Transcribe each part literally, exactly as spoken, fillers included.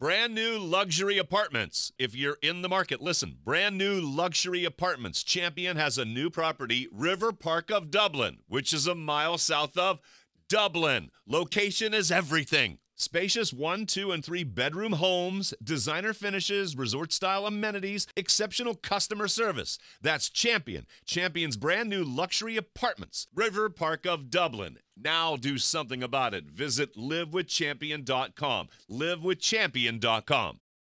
Brand new luxury apartments. If you're in the market, listen. Brand new luxury apartments. Champion has a new property, River Park of Dublin, which is a mile south of Dublin. Location is everything. Spacious one, two, and three bedroom homes, designer finishes, resort-style amenities, exceptional customer service. That's Champion. Champion's brand new luxury apartments. River Park of Dublin. Now do something about it. Visit live with champion dot com. live with champion dot com.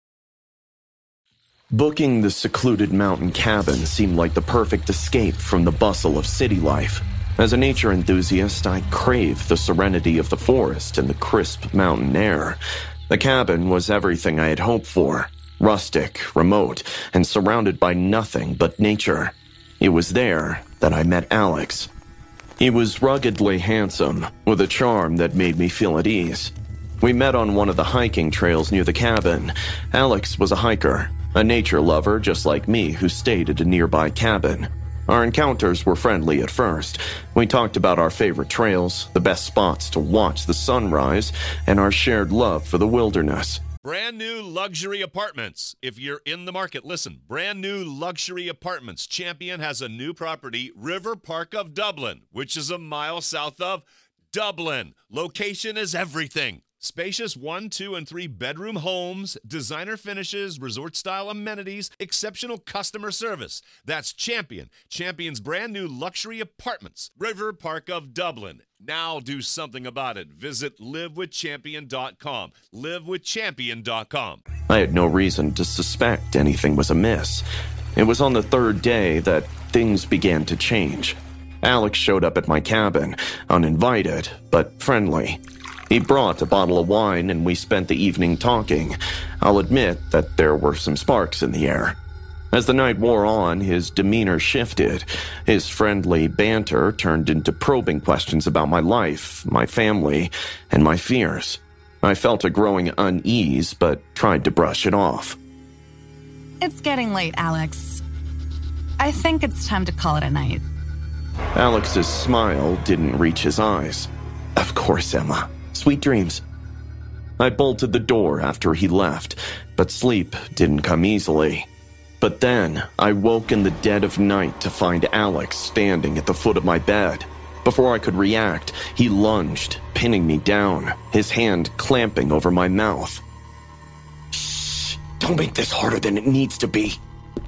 Booking the secluded mountain cabin seemed like the perfect escape from the bustle of city life. As a nature enthusiast, I craved the serenity of the forest and the crisp mountain air. The cabin was everything I had hoped for. Rustic, remote, and surrounded by nothing but nature. It was there that I met Alex. He was ruggedly handsome, with a charm that made me feel at ease. We met on one of the hiking trails near the cabin. Alex was a hiker, a nature lover just like me who stayed at a nearby cabin. Our encounters were friendly at first. We talked about our favorite trails, the best spots to watch the sunrise, and our shared love for the wilderness. Brand new luxury apartments. If you're in the market, listen. Brand new luxury apartments. Champion has a new property, River Park of Dublin, which is a mile south of Dublin. Location is everything. Spacious one, two, and three bedroom homes, designer finishes, resort-style amenities, exceptional customer service. That's Champion. Champion's brand new luxury apartments. River Park of Dublin. Now do something about it. Visit live with champion dot com. live with champion dot com. I had no reason to suspect anything was amiss. It was on the third day that things began to change. Alex showed up at my cabin, uninvited, but friendly. He brought a bottle of wine and we spent the evening talking. I'll admit that there were some sparks in the air. As the night wore on, his demeanor shifted. His friendly banter turned into probing questions about my life, my family, and my fears. I felt a growing unease, but tried to brush it off. It's getting late, Alex. I think it's time to call it a night. Alex's smile didn't reach his eyes. Of course, Emma. Sweet dreams. I bolted the door after he left, but sleep didn't come easily. But then, I woke in the dead of night to find Alex standing at the foot of my bed. Before I could react, he lunged, pinning me down, his hand clamping over my mouth. Shh! Don't make this harder than it needs to be.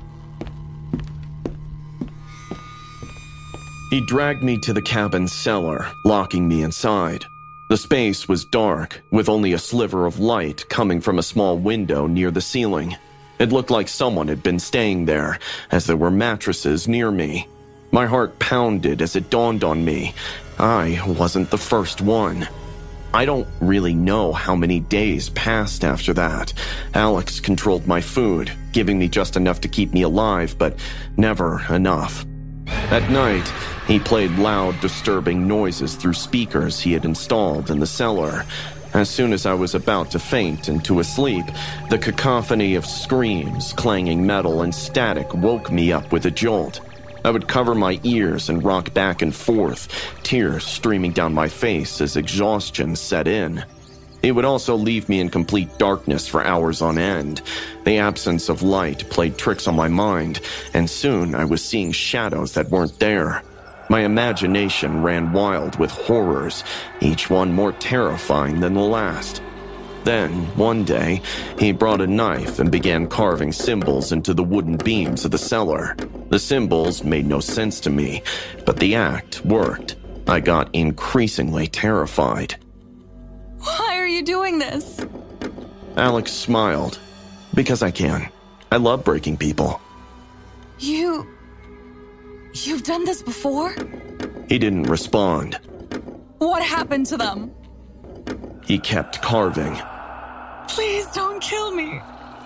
He dragged me to the cabin's cellar, locking me inside. The space was dark, with only a sliver of light coming from a small window near the ceiling. It looked like someone had been staying there, as there were mattresses near me. My heart pounded as it dawned on me. I wasn't the first one. I don't really know how many days passed after that. Alex controlled my food, giving me just enough to keep me alive, but never enough. At night, he played loud, disturbing noises through speakers he had installed in the cellar. As soon as I was about to faint into a sleep, the cacophony of screams, clanging metal, and static woke me up with a jolt. I would cover my ears and rock back and forth, tears streaming down my face as exhaustion set in. It would also leave me in complete darkness for hours on end. The absence of light played tricks on my mind, and soon I was seeing shadows that weren't there. My imagination ran wild with horrors, each one more terrifying than the last. Then, one day, he brought a knife and began carving symbols into the wooden beams of the cellar. The symbols made no sense to me, but the act worked. I got increasingly terrified. Why are you doing this? Alex smiled. Because I can. I love breaking people. You... You've done this before? He didn't respond. What happened to them? He kept carving. Please don't kill me.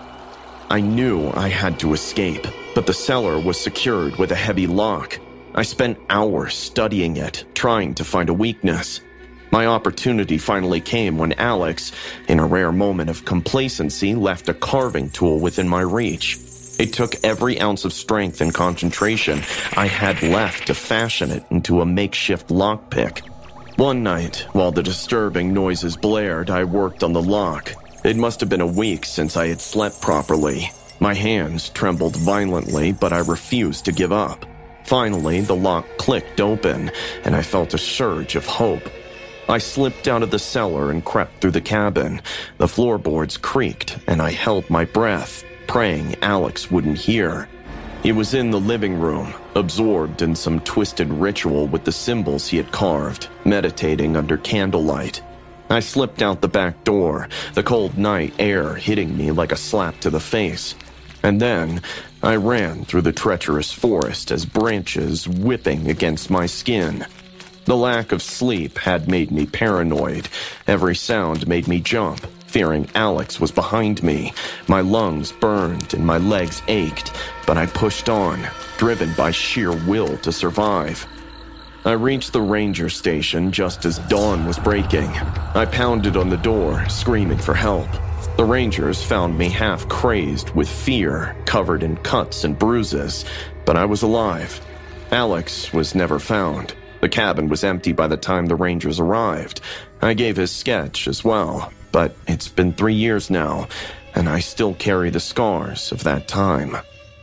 I knew I had to escape, but the cellar was secured with a heavy lock. I spent hours studying it, trying to find a weakness. My opportunity finally came when Alex, in a rare moment of complacency, left a carving tool within my reach. It took every ounce of strength and concentration I had left to fashion it into a makeshift lockpick. One night, while the disturbing noises blared, I worked on the lock. It must have been a week since I had slept properly. My hands trembled violently, but I refused to give up. Finally, the lock clicked open, and I felt a surge of hope. I slipped out of the cellar and crept through the cabin. The floorboards creaked, and I held my breath, praying Alex wouldn't hear. He was in the living room, absorbed in some twisted ritual with the symbols he had carved, meditating under candlelight. I slipped out the back door, the cold night air hitting me like a slap to the face. And then I ran through the treacherous forest as branches whipping against my skin. The lack of sleep had made me paranoid. Every sound made me jump, fearing Alex was behind me. My lungs burned and my legs ached, but I pushed on, driven by sheer will to survive. I reached the ranger station just as dawn was breaking. I pounded on the door, screaming for help. The rangers found me half crazed with fear, covered in cuts and bruises, but I was alive. Alex was never found. The cabin was empty by the time the rangers arrived. I gave his sketch as well, but it's been three years now, and I still carry the scars of that time.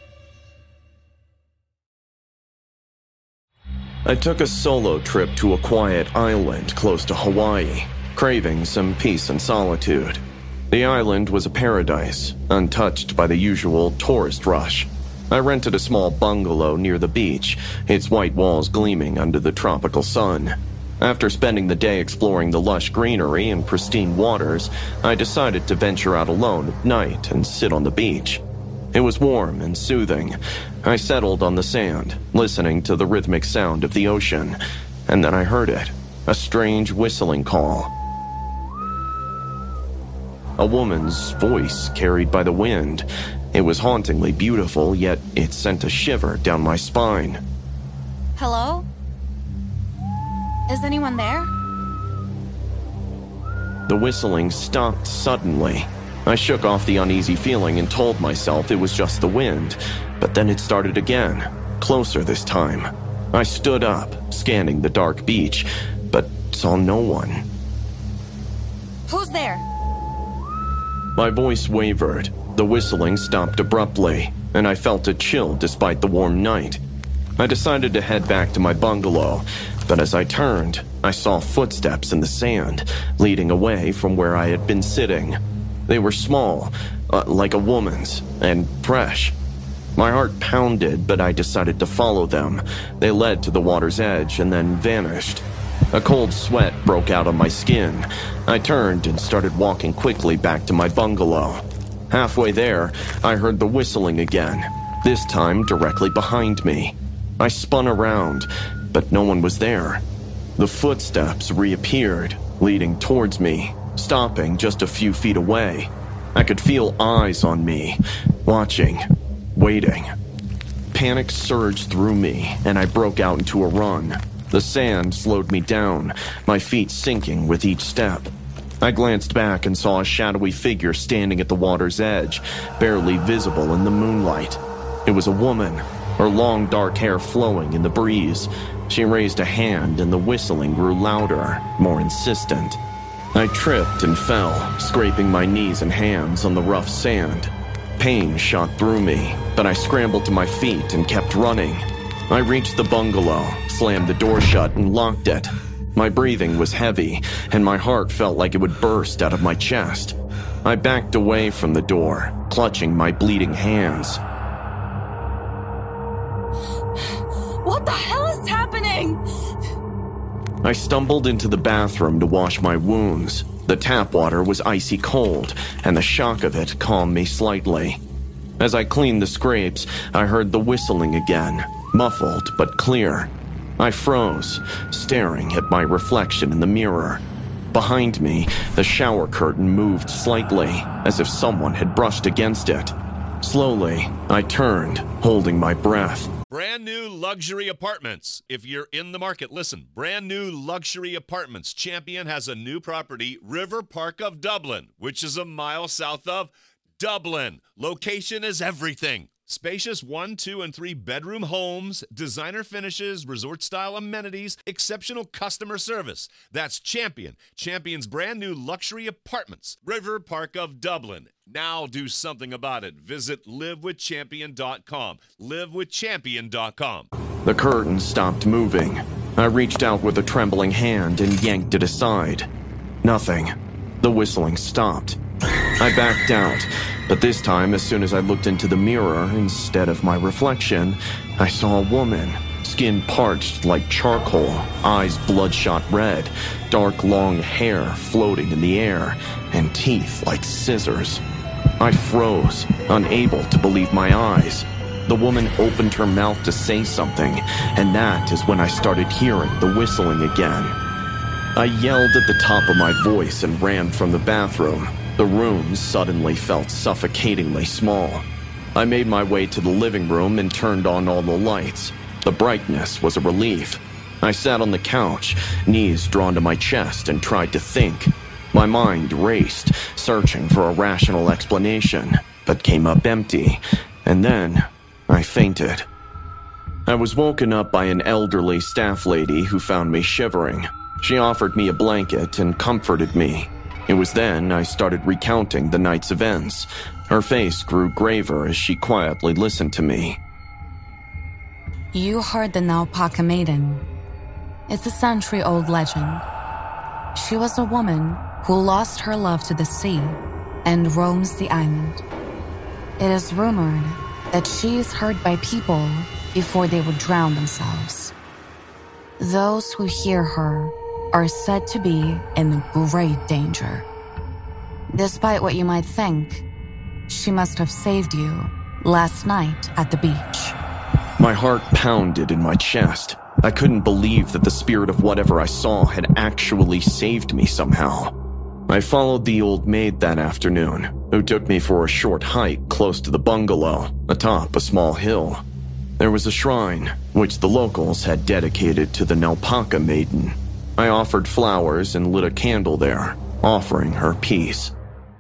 I took a solo trip to a quiet island close to Hawaii, craving some peace and solitude. The island was a paradise, untouched by the usual tourist rush. I rented a small bungalow near the beach, its white walls gleaming under the tropical sun. After spending the day exploring the lush greenery and pristine waters, I decided to venture out alone at night and sit on the beach. It was warm and soothing. I settled on the sand, listening to the rhythmic sound of the ocean, and then I heard it, a strange whistling call. A woman's voice carried by the wind. It was hauntingly beautiful, yet it sent a shiver down my spine. Hello? Is anyone there? The whistling stopped suddenly. I shook off the uneasy feeling and told myself it was just the wind, but then it started again, closer this time. I stood up, scanning the dark beach, but saw no one. Who's there? My voice wavered. The whistling stopped abruptly, and I felt a chill despite the warm night. I decided to head back to my bungalow, but as I turned, I saw footsteps in the sand, leading away from where I had been sitting. They were small, uh, like a woman's, and fresh. My heart pounded, but I decided to follow them. They led to the water's edge and then vanished. A cold sweat broke out on my skin. I turned and started walking quickly back to my bungalow. Halfway there, I heard the whistling again, this time directly behind me. I spun around, but no one was there. The footsteps reappeared, leading towards me, stopping just a few feet away. I could feel eyes on me, watching, waiting. Panic surged through me, and I broke out into a run. The sand slowed me down, my feet sinking with each step. I glanced back and saw a shadowy figure standing at the water's edge, barely visible in the moonlight. It was a woman, her long dark hair flowing in the breeze. She raised a hand and the whistling grew louder, more insistent. I tripped and fell, scraping my knees and hands on the rough sand. Pain shot through me, but I scrambled to my feet and kept running. I reached the bungalow, slammed the door shut, and locked it. My breathing was heavy, and my heart felt like it would burst out of my chest. I backed away from the door, clutching my bleeding hands. What the hell is happening? I stumbled into the bathroom to wash my wounds. The tap water was icy cold, and the shock of it calmed me slightly. As I cleaned the scrapes, I heard the whistling again, muffled but clear. I froze, staring at my reflection in the mirror. Behind me, the shower curtain moved slightly, as if someone had brushed against it. Slowly, I turned, holding my breath. Brand new luxury apartments. If you're in the market, listen. Brand new luxury apartments. Champion has a new property, River Park of Dublin, which is a mile south of Dublin. Location is everything. Spacious one, two, and three bedroom homes, designer finishes, resort-style amenities, exceptional customer service. That's Champion. Champion's brand new luxury apartments. River Park of Dublin. Now do something about it. Visit live with champion dot com. live with champion dot com. The curtain stopped moving. I reached out with a trembling hand and yanked it aside. Nothing. The whistling stopped. I backed out, but this time, as soon as I looked into the mirror, instead of my reflection, I saw a woman, skin parched like charcoal, eyes bloodshot red, dark long hair floating in the air, and teeth like scissors. I froze, unable to believe my eyes. The woman opened her mouth to say something, and that is when I started hearing the whistling again. I yelled at the top of my voice and ran from the bathroom. The room suddenly felt suffocatingly small. I made my way to the living room and turned on all the lights. The brightness was a relief. I sat on the couch, knees drawn to my chest, and tried to think. My mind raced, searching for a rational explanation, but came up empty, and then I fainted. I was woken up by an elderly staff lady who found me shivering. She offered me a blanket and comforted me. It was then I started recounting the night's events. Her face grew graver as she quietly listened to me. You heard the Naupaka Maiden. It's a century-old legend. She was a woman who lost her love to the sea and roams the island. It is rumored that she is heard by people before they would drown themselves. Those who hear her are said to be in great danger. Despite what you might think, she must have saved you last night at the beach. My heart pounded in my chest. I couldn't believe that the spirit of whatever I saw had actually saved me somehow. I followed the old maid that afternoon, who took me for a short hike close to the bungalow, atop a small hill. There was a shrine, which the locals had dedicated to the Naupaka Maiden. I offered flowers and lit a candle there, offering her peace.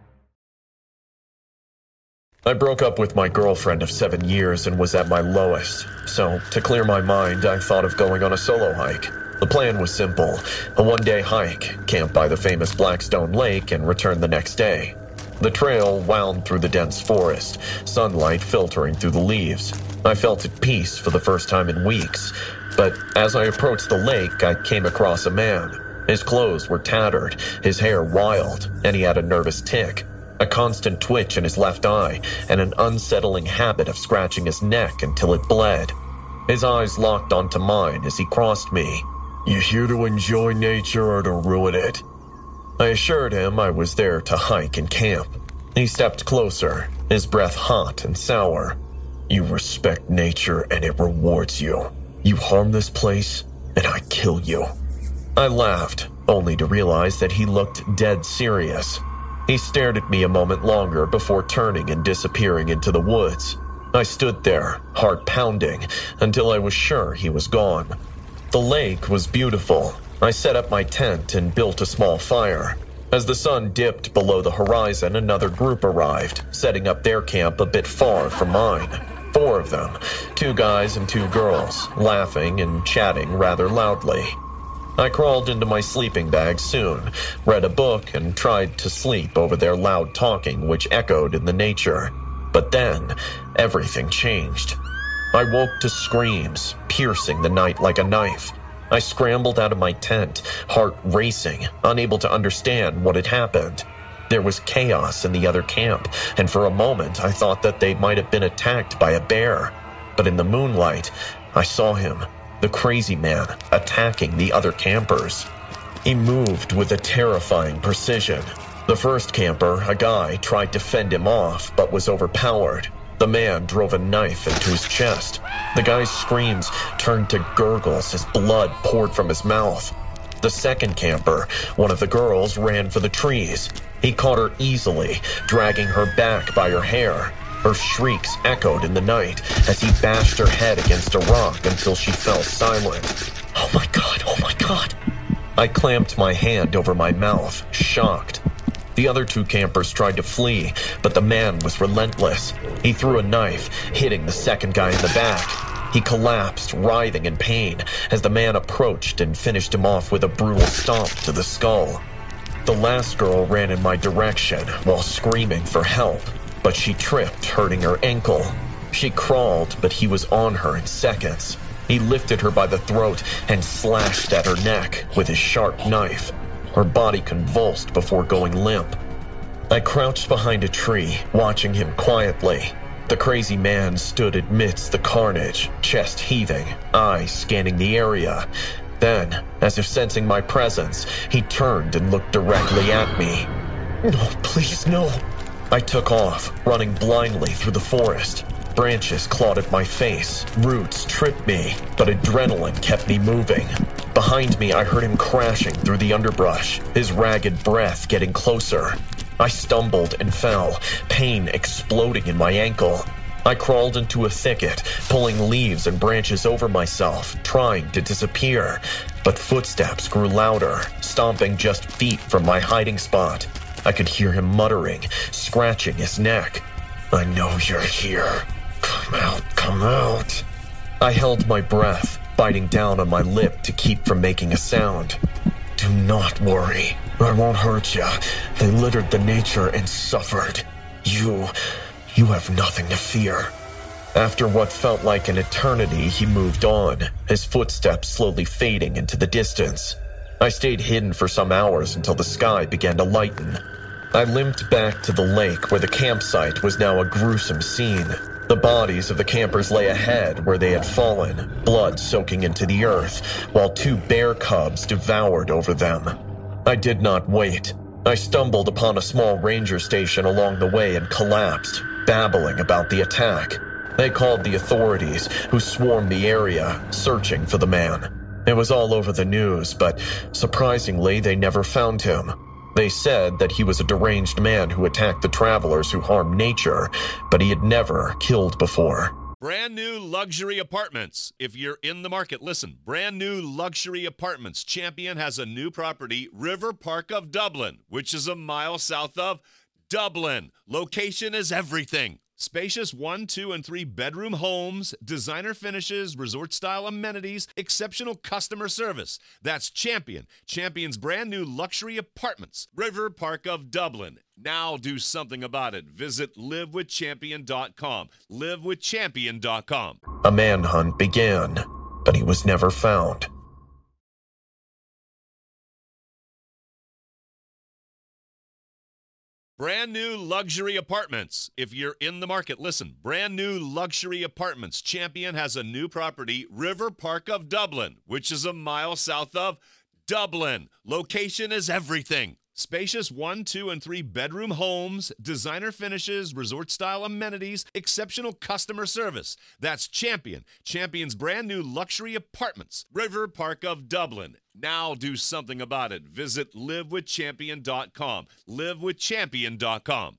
I broke up with my girlfriend of seven years and was at my lowest, so to clear my mind, I thought of going on a solo hike. The plan was simple, a one-day hike, camp by the famous Blackstone Lake, and return the next day. The trail wound through the dense forest, sunlight filtering through the leaves. I felt at peace for the first time in weeks, but as I approached the lake, I came across a man. His clothes were tattered, his hair wild, and he had a nervous tic, a constant twitch in his left eye, and an unsettling habit of scratching his neck until it bled. His eyes locked onto mine as he crossed me. "You here to enjoy nature or to ruin it?" I assured him I was there to hike and camp. He stepped closer, his breath hot and sour. "You respect nature and it rewards you. You harm this place, and I kill you." I laughed, only to realize that he looked dead serious. He stared at me a moment longer before turning and disappearing into the woods. I stood there, heart pounding, until I was sure he was gone. The lake was beautiful. I set up my tent and built a small fire. As the sun dipped below the horizon, another group arrived, setting up their camp a bit far from mine. Four of them, two guys and two girls, laughing and chatting rather loudly. I crawled into my sleeping bag soon, read a book, and tried to sleep over their loud talking which echoed in the nature. But then, everything changed. I woke to screams, piercing the night like a knife. I scrambled out of my tent, heart racing, unable to understand what had happened. There was chaos in the other camp, and for a moment I thought that they might have been attacked by a bear. But in the moonlight, I saw him, the crazy man, attacking the other campers. He moved with a terrifying precision. The first camper, a guy, tried to fend him off, but was overpowered. The man drove a knife into his chest. The guy's screams turned to gurgles as blood poured from his mouth. The second camper, one of the girls, ran for the trees. He caught her easily, dragging her back by her hair. Her shrieks echoed in the night as he bashed her head against a rock until she fell silent. "Oh my God, oh my God." I clamped my hand over my mouth, shocked. The other two campers tried to flee, but the man was relentless. He threw a knife, hitting the second guy in the back. He collapsed, writhing in pain, as the man approached and finished him off with a brutal stomp to the skull. The last girl ran in my direction while screaming for help, but she tripped, hurting her ankle. She crawled, but he was on her in seconds. He lifted her by the throat and slashed at her neck with his sharp knife. Her body convulsed before going limp. I crouched behind a tree, watching him quietly. The crazy man stood amidst the carnage, chest heaving, eyes scanning the area. Then, as if sensing my presence, he turned and looked directly at me. "No, please, no." I took off, running blindly through the forest. Branches clawed at my face, roots tripped me, but adrenaline kept me moving. Behind me, I heard him crashing through the underbrush, his ragged breath getting closer. I stumbled and fell, pain exploding in my ankle. I crawled into a thicket, pulling leaves and branches over myself, trying to disappear. But footsteps grew louder, stomping just feet from my hiding spot. I could hear him muttering, scratching his neck. "I know you're here. Come out, come out." I held my breath, biting down on my lip to keep from making a sound. "Do not worry. I won't hurt you. They littered the nature and suffered. You, you have nothing to fear." After what felt like an eternity, he moved on, his footsteps slowly fading into the distance. I stayed hidden for some hours until the sky began to lighten. I limped back to the lake where the campsite was now a gruesome scene. The bodies of the campers lay ahead where they had fallen, blood soaking into the earth, while two bear cubs devoured over them. I did not wait. I stumbled upon a small ranger station along the way and collapsed, babbling about the attack. They called the authorities, who swarmed the area, searching for the man. It was all over the news, but surprisingly, they never found him. They said that he was a deranged man who attacked the travelers who harmed nature, but he had never killed before. Brand new luxury apartments. If you're in the market, listen. Brand new luxury apartments. Champion has a new property, River Park of Dublin, which is a mile south of Dublin. Location is everything. Spacious one, two, and three bedroom homes, designer finishes, resort-style amenities, exceptional customer service. That's Champion. Champion's brand new luxury apartments. River Park of Dublin. Now do something about it. Visit live with champion dot com. live with champion dot com. A manhunt began, but he was never found. Brand new luxury apartments. If you're in the market, listen. Brand new luxury apartments. Champion has a new property, River Park of Dublin, which is a mile south of Dublin. Location is everything. Spacious one, two, and three bedroom homes, designer finishes, resort-style amenities, exceptional customer service. That's Champion. Champion's brand new luxury apartments. River Park of Dublin. Now do something about it. Visit live with champion dot com. live with champion dot com.